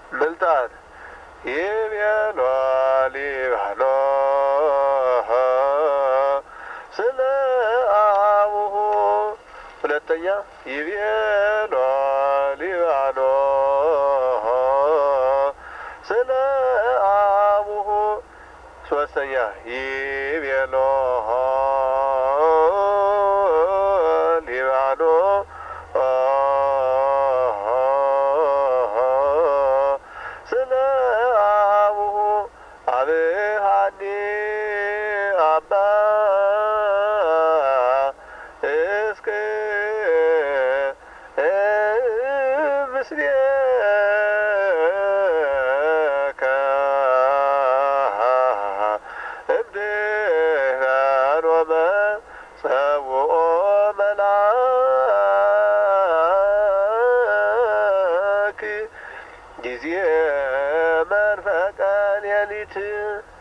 ምልጣን ይቤሎ ሊባሎ ስለ አቡሁ ሁለተኛ ይቤሎ ሊባሎ ስለ አቡሁ ሶስተኛ ይቤሎ ሊባሎ ስለ አቡሁ አብሃኒ አባ እስከ ምስሌከ እምድኅረ ሮመ ጸውኦ መልአክ ጊዜ መንፈቀ ሌሊት